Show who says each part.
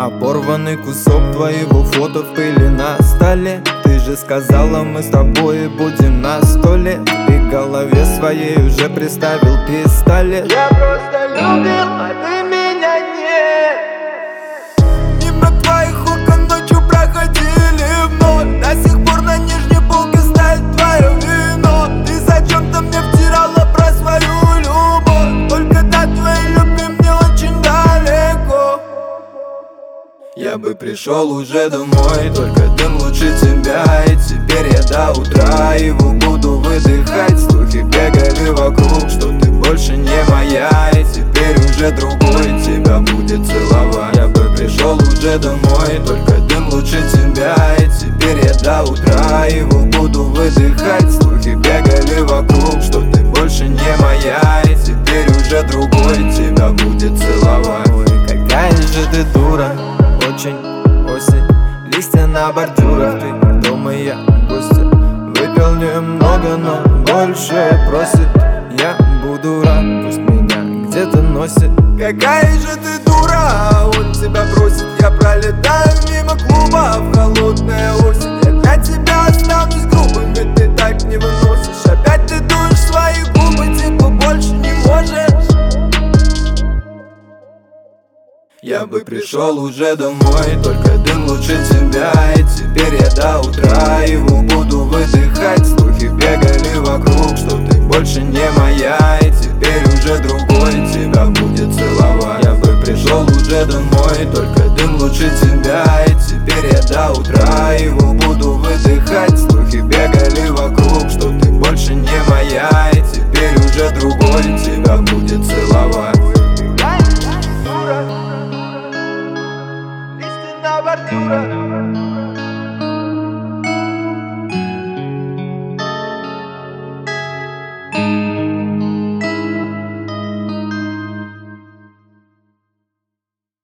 Speaker 1: Оборванный кусок твоего фото в пыли на столе. Ты же сказала, мы с тобой будем на 100 лет. И в голове своей уже приставил пистолет.
Speaker 2: Я просто любил, а ты меня нет. Мимо твоих окон ночью проходили вновь. До сих пор на нижней полке стоит твое вино. Ты зачем-то мне втирала про свою любовь. Только до твоей любви мне очень далеко.
Speaker 1: Я бы пришел уже домой, только дым лучше тебя. И теперь я до утра его буду выдыхать. Слухи бегали вокруг, что ты больше не моя. И теперь уже другой тебя будет целовать. Я бы пришел уже домой, только дым лучше тебя. И теперь я до утра его буду выдыхать. Слухи бегали вокруг, что ты больше не моя. И теперь уже другой тебя будет целовать. Ой, какая же ты дура, очень осень, листья на бордюрах. Ты дома, я гостья. Выпил немного, но больше просит. Я буду рад, пусть меня где-то носит.
Speaker 2: Какая же ты дура, а он тебя бросит. Я пролетаю мимо клуба в холодная осень. Я для тебя останусь грубым, ведь ты так не выносишь. Опять ты дуешь свои губы, типа больше не можешь.
Speaker 1: Я бы пришел уже домой, только дым лучше тебя. И теперь я до утра его буду выдыхать. Слухи бегали вокруг, что ты больше не моя. И теперь уже другой тебя будет целовать. Я бы пришел уже домой, только дым лучше тебя. И теперь я до утра его буду выдыхать. Слухи бегали вокруг, что ты больше не моя. И теперь уже другой тебя будет целовать.
Speaker 2: Листья на бордюрах.